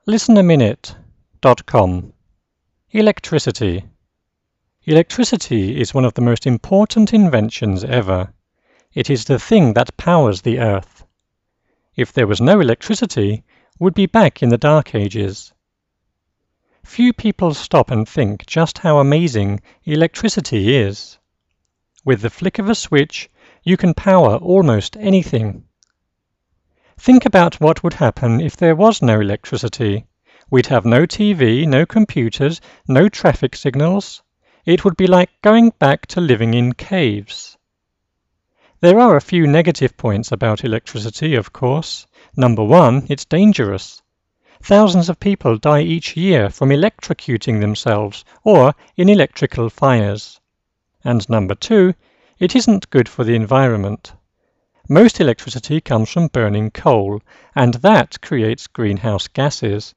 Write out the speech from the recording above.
ListenAminute.com. Electricity. Electricity is one of the most important inventions ever. It is the thing that powers the earth. If there was no electricity, we'd be back in the Dark Ages. Few people stop and think just how amazing electricity is. With the flick of a switch, you can power almost anything. Think about what would happen if there was no electricity. We'd have no TV, no computers, no traffic signals. It would be like going back to living in caves. There are a few negative points about electricity, of course. Number one, it's dangerous. Thousands of people die each year from electrocuting themselves or in electrical fires. And number two, it isn't good for the environment. Most electricity comes from burning coal, and that creates greenhouse gases.